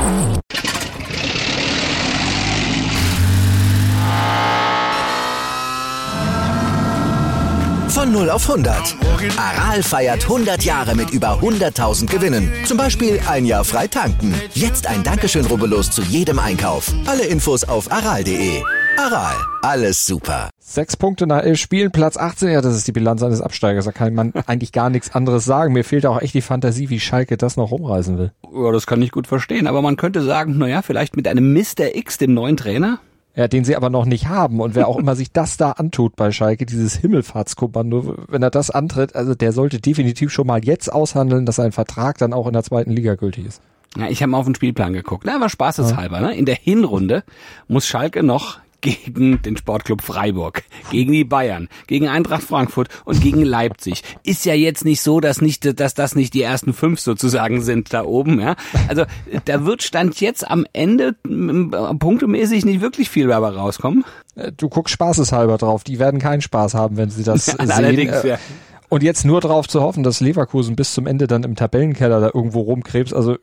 Von 0 auf 100. Aral feiert 100 Jahre mit über 100.000 Gewinnen. Zum Beispiel ein Jahr frei tanken. Jetzt ein Dankeschön, rubbellos zu jedem Einkauf. Alle Infos auf aral.de. Aral, alles super. 6 Punkte nach 11 Spielen, Platz 18. Ja, das ist die Bilanz eines Absteigers. Da kann man eigentlich gar nichts anderes sagen. Mir fehlt auch echt die Fantasie, wie Schalke das noch rumreißen will. Ja, das kann ich gut verstehen. Aber man könnte sagen, naja, vielleicht mit einem Mr. X, dem neuen Trainer. Ja, den sie aber noch nicht haben. Und wer auch immer sich das da antut bei Schalke, dieses Himmelfahrtskommando, wenn er das antritt, also der sollte definitiv schon mal jetzt aushandeln, dass sein Vertrag dann auch in der 2. Liga gültig ist. Ja, ich habe mal auf den Spielplan geguckt. Na, aber spaßeshalber, ne? In der Hinrunde muss Schalke noch gegen den Sportclub Freiburg, gegen die Bayern, gegen Eintracht Frankfurt und gegen Leipzig. Ist ja jetzt nicht so, dass das nicht die ersten 5 sozusagen sind da oben, ja. Also da wird Stand jetzt am Ende punktemäßig nicht wirklich viel dabei rauskommen. Du guckst spaßeshalber drauf. Die werden keinen Spaß haben, wenn sie das sehen. Allerdings, ja. Und jetzt nur darauf zu hoffen, dass Leverkusen bis zum Ende dann im Tabellenkeller da irgendwo rumkrebst, also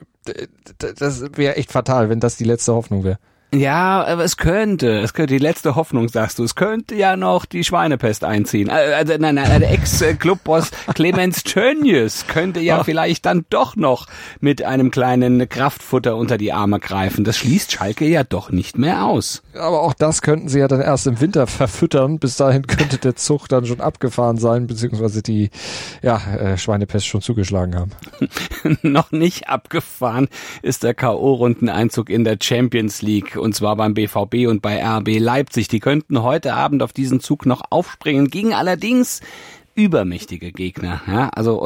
das wäre echt fatal, wenn das die letzte Hoffnung wäre. Ja, aber es könnte die letzte Hoffnung, sagst du, es könnte ja noch die Schweinepest einziehen. Der Ex-Clubboss Clemens Tönnies könnte ja vielleicht dann doch noch mit einem kleinen Kraftfutter unter die Arme greifen. Das schließt Schalke ja doch nicht mehr aus. Aber auch das könnten sie ja dann erst im Winter verfüttern. Bis dahin könnte der Zug dann schon abgefahren sein, beziehungsweise die Schweinepest schon zugeschlagen haben. Noch nicht abgefahren ist der K.O.-Rundeneinzug in der Champions League. Und zwar beim BVB und bei RB Leipzig. Die könnten heute Abend auf diesen Zug noch aufspringen, gegen allerdings übermächtige Gegner, ja, also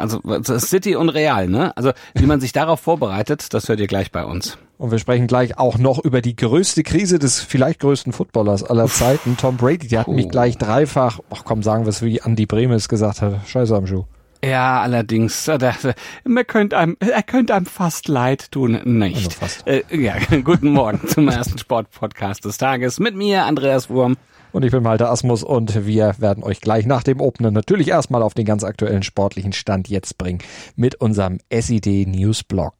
City und Real, ne? Also wie man sich darauf vorbereitet, das hört ihr gleich bei uns. Und wir sprechen gleich auch noch über die größte Krise des vielleicht größten Footballers aller Zeiten, Tom Brady. Die hat mich gleich dreifach, sagen wir es wie Andi Bremes gesagt hat, Scheiße am Schuh. Ja, allerdings, er könnte einem fast leid tun, nicht. Also Guten Morgen zum ersten Sportpodcast des Tages mit mir, Andreas Wurm. Und ich bin Malte Asmus und wir werden euch gleich nach dem Opener natürlich erstmal auf den ganz aktuellen sportlichen Stand jetzt bringen mit unserem SID Newsblog.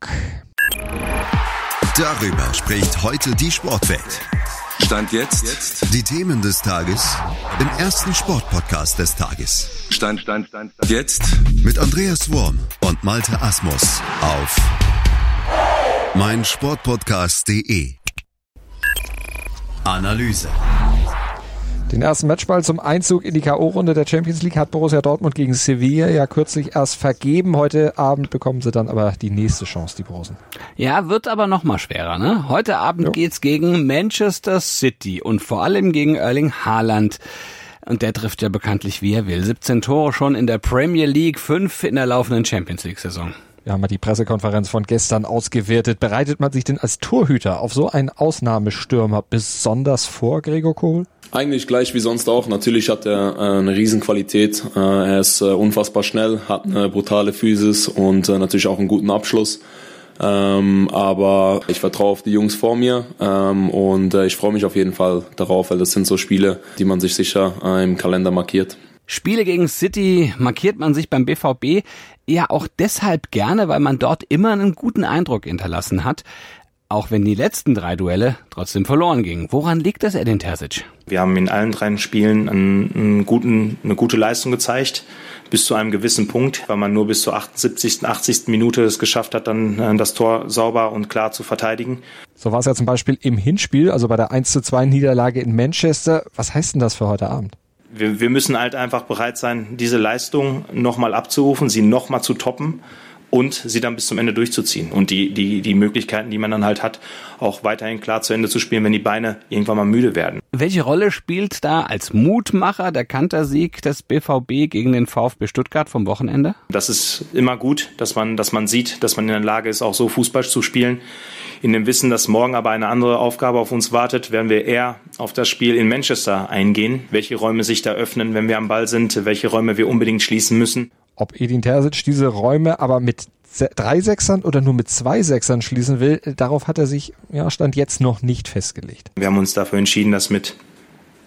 Darüber spricht heute die Sportwelt. Stand jetzt. Die Themen des Tages im ersten Sportpodcast des Tages. Stand jetzt. Mit Andreas Wurm und Malte Asmus auf meinsportpodcast.de. Analyse. Den ersten Matchball zum Einzug in die K.O.-Runde der Champions League hat Borussia Dortmund gegen Sevilla ja kürzlich erst vergeben. Heute Abend bekommen sie dann aber die nächste Chance, die Borussen. Ja, wird aber noch mal schwerer, ne? Heute Abend geht's gegen Manchester City und vor allem gegen Erling Haaland. Und der trifft ja bekanntlich, wie er will. 17 Tore schon in der Premier League, 5 in der laufenden Champions League-Saison. Wir haben mal die Pressekonferenz von gestern ausgewertet. Bereitet man sich denn als Torhüter auf so einen Ausnahmestürmer besonders vor, Gregor Kobel? Eigentlich gleich wie sonst auch. Natürlich hat er eine Riesenqualität. Er ist unfassbar schnell, hat eine brutale Physis und natürlich auch einen guten Abschluss. Aber ich vertraue auf die Jungs vor mir und ich freue mich auf jeden Fall darauf, weil das sind so Spiele, die man sich sicher im Kalender markiert. Spiele gegen City markiert man sich beim BVB ja auch deshalb gerne, weil man dort immer einen guten Eindruck hinterlassen hat. Auch wenn die letzten 3 Duelle trotzdem verloren gingen. Woran liegt das, Edin Terzic? Wir haben in allen 3 Spielen eine gute Leistung gezeigt, bis zu einem gewissen Punkt, weil man nur bis zur 78., 80. Minute es geschafft hat, dann das Tor sauber und klar zu verteidigen. So war es ja zum Beispiel im Hinspiel, also bei der 1:2 Niederlage in Manchester. Was heißt denn das für heute Abend? Wir müssen halt einfach bereit sein, diese Leistung nochmal abzurufen, sie nochmal zu toppen und sie dann bis zum Ende durchzuziehen. Und die Möglichkeiten, die man dann halt hat, auch weiterhin klar zu Ende zu spielen, wenn die Beine irgendwann mal müde werden. Welche Rolle spielt da als Mutmacher der Kantersieg des BVB gegen den VfB Stuttgart vom Wochenende? Das ist immer gut, dass man sieht, dass man in der Lage ist, auch so Fußball zu spielen. In dem Wissen, dass morgen aber eine andere Aufgabe auf uns wartet, werden wir eher auf das Spiel in Manchester eingehen, welche Räume sich da öffnen, wenn wir am Ball sind, welche Räume wir unbedingt schließen müssen. Ob Edin Terzic diese Räume aber mit 3 Sechsern oder nur mit 2 Sechsern schließen will, darauf hat er sich Stand jetzt noch nicht festgelegt. Wir haben uns dafür entschieden, das mit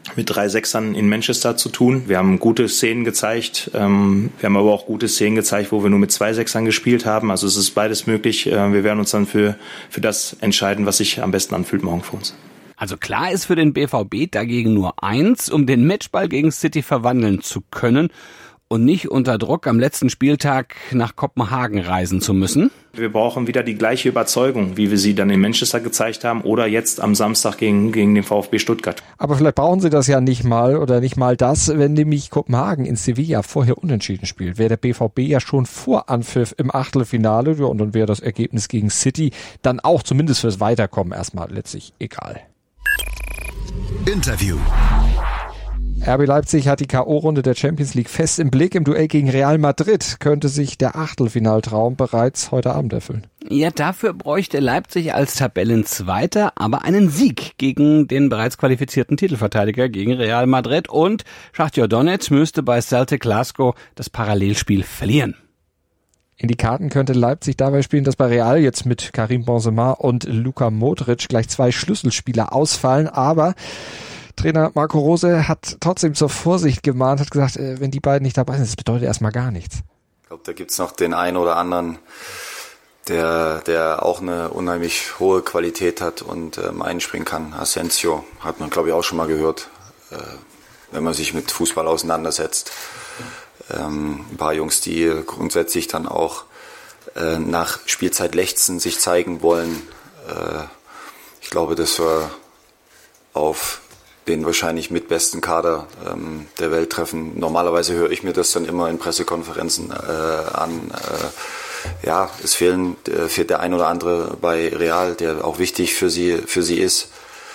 mit 3 Sechsern in Manchester zu tun. Wir haben gute Szenen gezeigt. Wir haben aber auch gute Szenen gezeigt, wo wir nur mit 2 Sechsern gespielt haben. Also es ist beides möglich. Wir werden uns dann für das entscheiden, was sich am besten anfühlt morgen für uns. Also klar ist für den BVB dagegen nur eins, um den Matchball gegen City verwandeln zu können und nicht unter Druck am letzten Spieltag nach Kopenhagen reisen zu müssen. Wir brauchen wieder die gleiche Überzeugung, wie wir sie dann in Manchester gezeigt haben oder jetzt am Samstag gegen den VfB Stuttgart. Aber vielleicht brauchen sie das ja nicht mal oder nicht mal das, wenn nämlich Kopenhagen in Sevilla vorher unentschieden spielt. Wäre der BVB ja schon vor Anpfiff im Achtelfinale, ja, und dann wäre das Ergebnis gegen City dann auch zumindest fürs Weiterkommen erstmal letztlich egal. Interview. RB Leipzig hat die K.O.-Runde der Champions League fest im Blick. Im Duell gegen Real Madrid könnte sich der Achtelfinaltraum bereits heute Abend erfüllen. Ja, dafür bräuchte Leipzig als Tabellenzweiter aber einen Sieg gegen den bereits qualifizierten Titelverteidiger gegen Real Madrid. Und Schachtar Donetsk müsste bei Celtic Glasgow das Parallelspiel verlieren. In die Karten könnte Leipzig dabei spielen, dass bei Real jetzt mit Karim Benzema und Luka Modric gleich 2 Schlüsselspieler ausfallen. Aber Trainer Marco Rose hat trotzdem zur Vorsicht gemahnt, hat gesagt, wenn die beiden nicht dabei sind, das bedeutet erstmal gar nichts. Ich glaube, da gibt's noch den einen oder anderen, der auch eine unheimlich hohe Qualität hat und einspringen kann. Asensio hat man, glaube ich, auch schon mal gehört, wenn man sich mit Fußball auseinandersetzt. Ein paar Jungs, die grundsätzlich dann auch nach Spielzeit lechzen, sich zeigen wollen. Ich glaube, dass wir auf den wahrscheinlich mitbesten Kader der Welt treffen. Normalerweise höre ich mir das dann immer in Pressekonferenzen an. Ja, es fehlt der ein oder andere bei Real, der auch wichtig für sie ist.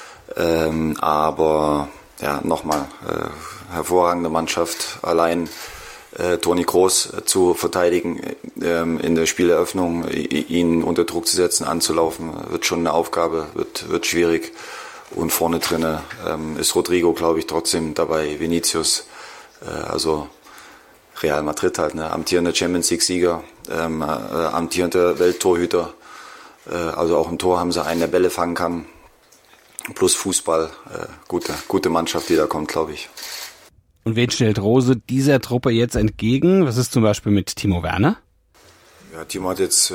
Aber ja, nochmal, hervorragende Mannschaft. Allein Toni Kroos zu verteidigen in der Spieleröffnung, ihn unter Druck zu setzen, anzulaufen, wird schon eine Aufgabe, wird schwierig. Und vorne drinne ist Rodrigo, glaube ich, trotzdem dabei, Vinicius, also Real Madrid halt, ne, amtierender Champions League Sieger, amtierender Welttorhüter, also auch im Tor haben sie einen, der Bälle fangen kann, plus Fußball, gute Mannschaft, die da kommt, glaube ich. Und wen stellt Rose dieser Truppe jetzt entgegen? Was ist zum Beispiel mit Timo Werner? Ja, Timo hat jetzt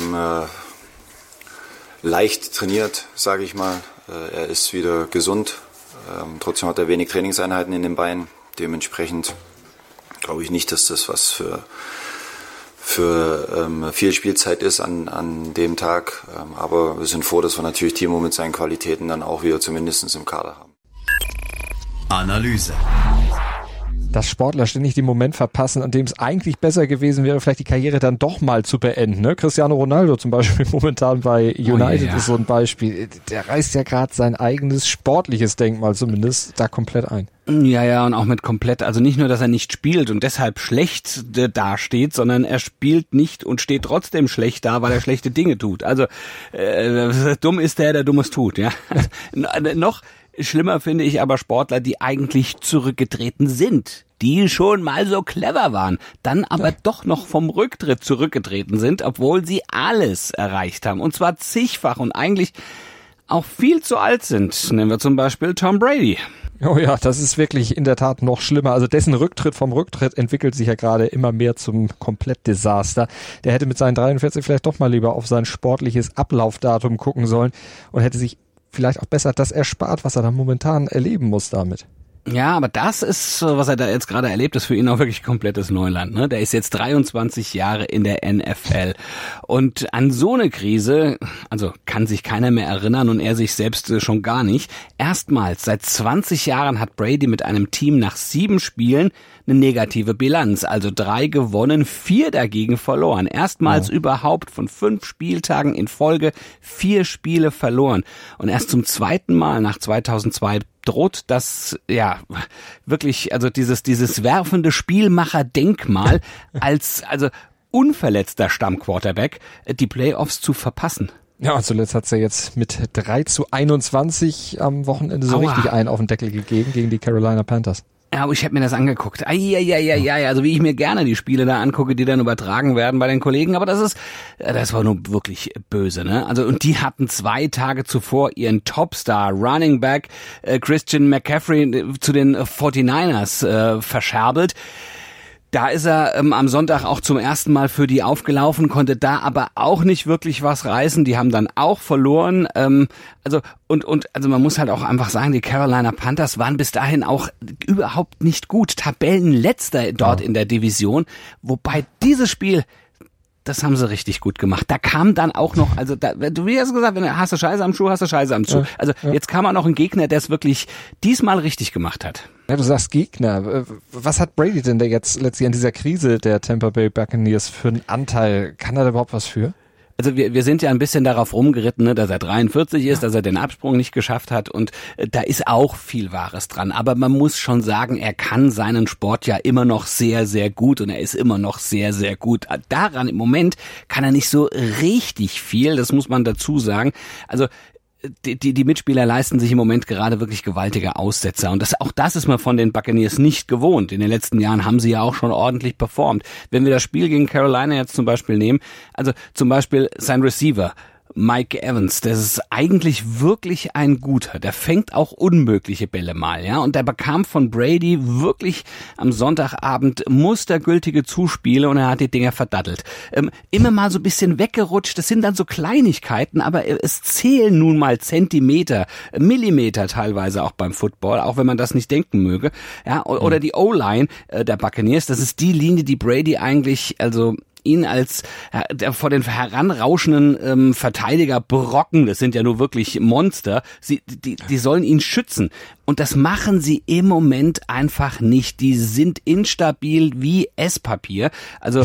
leicht trainiert, sage ich mal. Er ist wieder gesund. Trotzdem hat er wenig Trainingseinheiten in den Beinen. Dementsprechend glaube ich nicht, dass das was für viel Spielzeit ist an dem Tag. Aber wir sind froh, dass wir natürlich Timo mit seinen Qualitäten dann auch wieder zumindest im Kader haben. Analyse. Dass Sportler ständig den Moment verpassen, an dem es eigentlich besser gewesen wäre, vielleicht die Karriere dann doch mal zu beenden. Ne? Cristiano Ronaldo zum Beispiel momentan bei United ist so ein Beispiel. Der reißt ja gerade sein eigenes sportliches Denkmal zumindest da komplett ein. Ja, und auch mit komplett, also nicht nur, dass er nicht spielt und deshalb schlecht dasteht, sondern er spielt nicht und steht trotzdem schlecht da, weil er schlechte Dinge tut. Also dumm ist der Dummes tut. Ja, noch schlimmer finde ich aber Sportler, die eigentlich zurückgetreten sind, die schon mal so clever waren, dann aber doch noch vom Rücktritt zurückgetreten sind, obwohl sie alles erreicht haben, und zwar zigfach und eigentlich auch viel zu alt sind. Nehmen wir zum Beispiel Tom Brady. Oh ja, das ist wirklich in der Tat noch schlimmer. Also dessen Rücktritt vom Rücktritt entwickelt sich ja gerade immer mehr zum Komplettdesaster. Der hätte mit seinen 43 vielleicht doch mal lieber auf sein sportliches Ablaufdatum gucken sollen und hätte sich vielleicht auch besser das erspart, was er da momentan erleben muss damit. Ja, aber das ist, was er da jetzt gerade erlebt, ist für ihn auch wirklich komplettes Neuland. Ne? Der ist jetzt 23 Jahre in der NFL. Und an so eine Krise, also kann sich keiner mehr erinnern und er sich selbst schon gar nicht. Erstmals seit 20 Jahren hat Brady mit einem Team nach 7 Spielen eine negative Bilanz. Also 3 gewonnen, 4 dagegen verloren. Erstmals überhaupt von 5 Spieltagen in Folge 4 Spiele verloren. Und erst zum zweiten Mal nach 2002 droht das, ja, wirklich, also dieses werfende Spielmacher-Denkmal als, also unverletzter Stammquarterback die Playoffs zu verpassen. Ja, zuletzt hat's ja jetzt mit 3-21 am Wochenende so richtig einen auf den Deckel gegeben gegen die Carolina Panthers. Ja, aber ich hätte mir das angeguckt. Also wie ich mir gerne die Spiele da angucke, die dann übertragen werden bei den Kollegen. Aber das war nur wirklich böse, ne? Also, und die hatten 2 Tage zuvor ihren Topstar Running Back Christian McCaffrey zu den 49ers verscherbelt. Da ist er am Sonntag auch zum ersten Mal für die aufgelaufen, konnte da aber auch nicht wirklich was reißen. Die haben dann auch verloren. Also man muss halt auch einfach sagen, die Carolina Panthers waren bis dahin auch überhaupt nicht gut. Tabellenletzter dort in der Division. Wobei dieses Spiel, das haben sie richtig gut gemacht. Da kam dann auch noch, also du hast gesagt, wenn du hast du Scheiße am Schuh, hast du Scheiße am Schuh. Also jetzt kam auch noch ein Gegner, der es wirklich diesmal richtig gemacht hat. Ja, du sagst Gegner. Was hat Brady denn da jetzt letztlich an dieser Krise der Tampa Bay Buccaneers für einen Anteil? Kann er da überhaupt was für? Also wir sind ja ein bisschen darauf rumgeritten, ne, dass er 43 ist, dass er den Absprung nicht geschafft hat und da ist auch viel Wahres dran. Aber man muss schon sagen, er kann seinen Sport ja immer noch sehr, sehr gut und er ist immer noch sehr, sehr gut. Daran im Moment kann er nicht so richtig viel, das muss man dazu sagen. Also die Mitspieler leisten sich im Moment gerade wirklich gewaltige Aussetzer und das ist man von den Buccaneers nicht gewohnt. In den letzten Jahren haben sie ja auch schon ordentlich performt. Wenn wir das Spiel gegen Carolina jetzt zum Beispiel nehmen, also zum Beispiel sein Receiver Mike Evans, das ist eigentlich wirklich ein guter. Der fängt auch unmögliche Bälle mal, ja. Und der bekam von Brady wirklich am Sonntagabend mustergültige Zuspiele und er hat die Dinger verdattelt. Immer mal so ein bisschen weggerutscht. Das sind dann so Kleinigkeiten, aber es zählen nun mal Zentimeter, Millimeter teilweise auch beim Football, auch wenn man das nicht denken möge. Ja, oder die O-Line der Buccaneers, das ist die Linie, die Brady eigentlich, also ihn als vor den heranrauschenden Verteidiger Brocken, das sind ja nur wirklich Monster, die sollen ihn schützen. Und das machen sie im Moment einfach nicht. Die sind instabil wie Esspapier. Also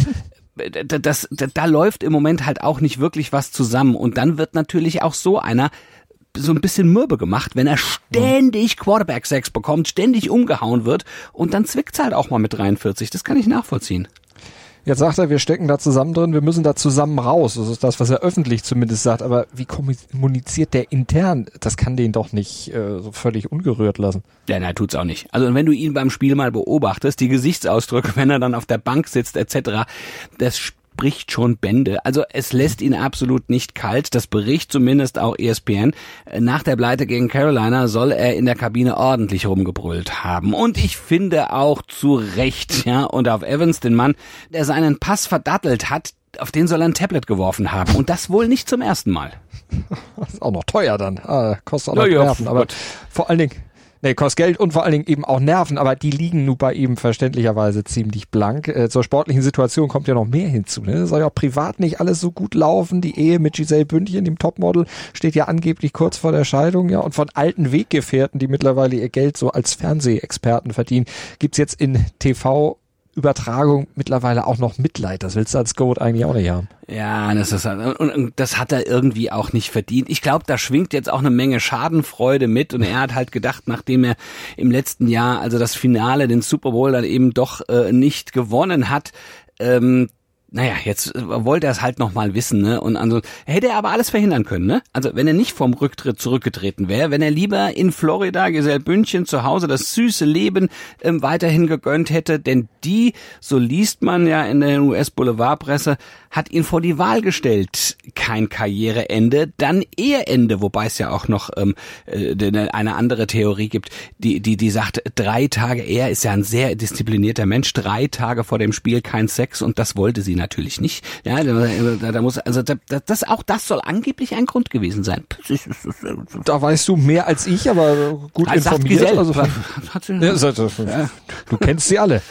da läuft im Moment halt auch nicht wirklich was zusammen. Und dann wird natürlich auch so einer so ein bisschen mürbe gemacht, wenn er ständig Quarterback-Sacks bekommt, ständig umgehauen wird und dann zwickt's halt auch mal mit 43. Das kann ich nachvollziehen. Jetzt sagt er, wir stecken da zusammen drin, wir müssen da zusammen raus. Das ist das, was er öffentlich zumindest sagt. Aber wie kommuniziert der intern? Das kann den doch nicht so völlig ungerührt lassen. Ja, nein, tut's auch nicht. Also wenn du ihn beim Spiel mal beobachtest, die Gesichtsausdrücke, wenn er dann auf der Bank sitzt etc., das spricht schon Bände. Also es lässt ihn absolut nicht kalt. Das berichtet zumindest auch ESPN. Nach der Pleite gegen Carolina soll er in der Kabine ordentlich rumgebrüllt haben. Und ich finde auch zu Recht, ja. Und auf Evans, den Mann, der seinen Pass verdattelt hat, auf den soll er ein Tablet geworfen haben. Und das wohl nicht zum ersten Mal. Das ist auch noch teuer dann. Kostet auch noch Nerven. Aber vor allen Dingen, kostet Geld und vor allen Dingen eben auch Nerven, aber die liegen nun bei ihm verständlicherweise ziemlich blank. Zur sportlichen Situation kommt ja noch mehr hinzu. Ne? Das soll ja auch privat nicht alles so gut laufen. Die Ehe mit Giselle Bündchen, dem Topmodel, steht ja angeblich kurz vor der Scheidung. Ja, und von alten Weggefährten, die mittlerweile ihr Geld so als Fernsehexperten verdienen, gibt's jetzt in TV-Übertragung mittlerweile auch noch Mitleid. Das willst du als Goat eigentlich auch nicht haben. Ja, und das hat er irgendwie auch nicht verdient. Ich glaube, da schwingt jetzt auch eine Menge Schadenfreude mit und er hat halt gedacht, nachdem er im letzten Jahr, also das Finale, den Super Bowl dann eben doch nicht gewonnen hat, jetzt wollte er es halt nochmal wissen, ne? Und also hätte er aber alles verhindern können, ne? Also wenn er nicht vom Rücktritt zurückgetreten wäre, wenn er lieber in Florida Giselle Bündchen zu Hause das süße Leben weiterhin gegönnt hätte, denn die, so liest man ja in der US-Boulevardpresse, hat ihn vor die Wahl gestellt. Kein Karriereende, dann Eheende, wobei es ja auch noch eine andere Theorie gibt, die sagt, 3 Tage, er ist ja ein sehr disziplinierter Mensch, 3 Tage vor dem Spiel kein Sex und das wollte sie natürlich nicht. Ja, da muss, also das soll angeblich ein Grund gewesen sein. Da weißt du mehr als ich, aber gut informiert. Also du kennst sie alle.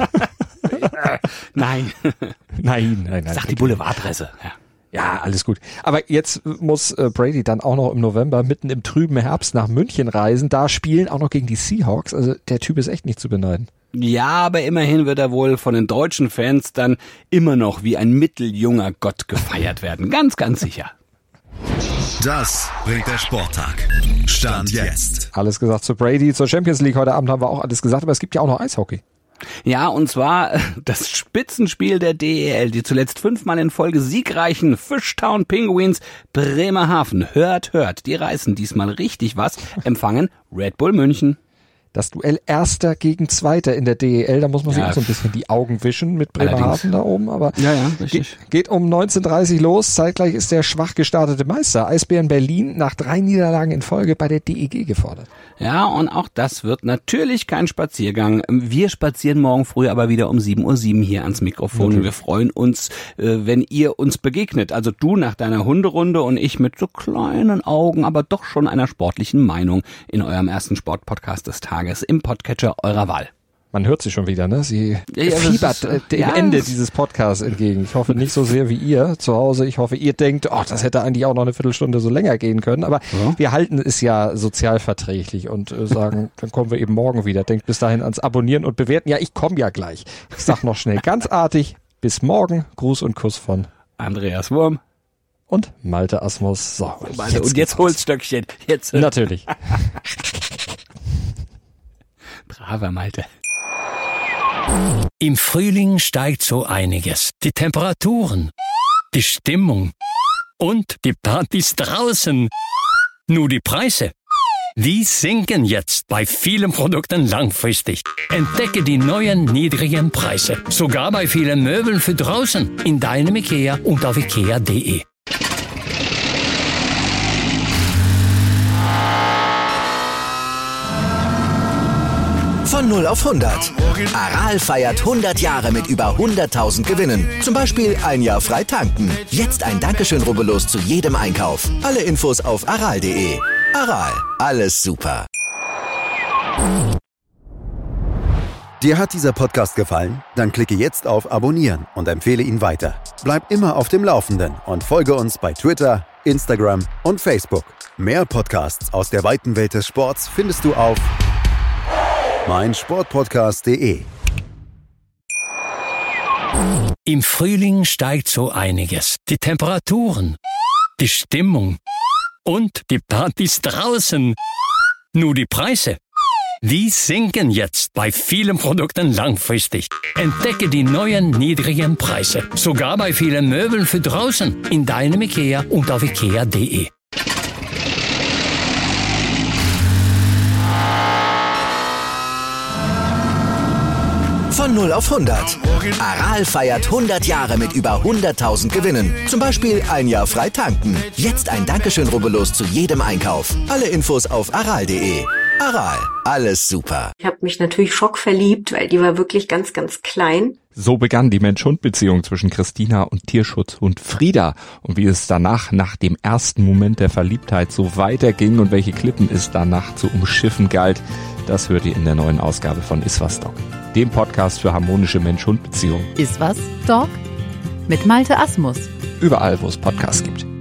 Nein. Nein. Sagt die Boulevardpresse. Ja, alles gut. Aber jetzt muss Brady dann auch noch im November mitten im trüben Herbst nach München reisen. Da spielen auch noch gegen die Seahawks. Also der Typ ist echt nicht zu beneiden. Ja, aber immerhin wird er wohl von den deutschen Fans dann immer noch wie ein mitteljunger Gott gefeiert werden. Ganz, ganz sicher. Das bringt der Sporttag. Stand jetzt. Alles gesagt zu Brady. Zur Champions League heute Abend haben wir auch alles gesagt. Aber es gibt ja auch noch Eishockey. Ja, und zwar das Spitzenspiel der DEL, die zuletzt 5-mal in Folge siegreichen Fishtown Penguins Bremerhaven. Hört, die reißen diesmal richtig was, empfangen Red Bull München. Das Duell Erster gegen Zweiter in der DEL, da muss man sich auch so ein bisschen die Augen wischen mit Bremerhaven da oben, aber geht um 19:30 los. Zeitgleich ist der schwach gestartete Meister Eisbären Berlin nach 3 Niederlagen in Folge bei der DEG gefordert. Ja, und auch das wird natürlich kein Spaziergang. Wir spazieren morgen früh aber wieder um 7:07 Uhr hier ans Mikrofon. Natürlich. Wir freuen uns, wenn ihr uns begegnet. Also du nach deiner Hunderunde und ich mit so kleinen Augen, aber doch schon einer sportlichen Meinung in eurem ersten Sportpodcast des Tages im Podcatcher eurer Wahl. Man hört sie schon wieder, ne? Sie fiebert dem Ende dieses Podcasts entgegen. Ich hoffe nicht so sehr wie ihr zu Hause. Ich hoffe, ihr denkt, das hätte eigentlich auch noch eine Viertelstunde so länger gehen können. Aber wir halten es ja sozialverträglich und sagen, dann kommen wir eben morgen wieder. Denkt bis dahin ans Abonnieren und Bewerten. Ja, ich komme ja gleich. Ich sag noch schnell ganz artig, bis morgen. Gruß und Kuss von Andreas Wurm und Malte Asmus. So, und jetzt Holzstöckchen. Jetzt. Natürlich. Braver Malte. Im Frühling steigt so einiges. Die Temperaturen, die Stimmung und die Partys draußen. Nur die Preise, die sinken jetzt bei vielen Produkten langfristig. Entdecke die neuen niedrigen Preise. Sogar bei vielen Möbeln für draußen. In deinem IKEA und auf ikea.de. Von 0 auf 100. Aral feiert 100 Jahre mit über 100.000 Gewinnen. Zum Beispiel ein Jahr frei tanken. Jetzt ein Dankeschön, rubbellos zu jedem Einkauf. Alle Infos auf aral.de. Aral, alles super. Dir hat dieser Podcast gefallen? Dann klicke jetzt auf Abonnieren und empfehle ihn weiter. Bleib immer auf dem Laufenden und folge uns bei Twitter, Instagram und Facebook. Mehr Podcasts aus der weiten Welt des Sports findest du auf meinsportpodcast.de. Im Frühling steigt so einiges. Die Temperaturen, die Stimmung und die Partys draußen. Nur die Preise, die sinken jetzt bei vielen Produkten langfristig. Entdecke die neuen niedrigen Preise. Sogar bei vielen Möbeln für draußen. In deinem IKEA und auf ikea.de. Von 0 auf 100. Aral feiert 100 Jahre mit über 100.000 Gewinnen. Zum Beispiel ein Jahr frei tanken. Jetzt ein Dankeschön, rubbellos zu jedem Einkauf. Alle Infos auf aral.de. Aral, alles super. Ich habe mich natürlich schockverliebt, weil die war wirklich ganz, ganz klein. So begann die Mensch-Hund-Beziehung zwischen Christina und Tierschutzhund Frieda. Und wie es danach, nach dem ersten Moment der Verliebtheit, so weiterging und welche Klippen es danach zu umschiffen galt, das hört ihr in der neuen Ausgabe von Iswas Dog, dem Podcast für harmonische Mensch-Hund-Beziehungen. Iswas Dog mit Malte Asmus. Überall, wo es Podcasts gibt.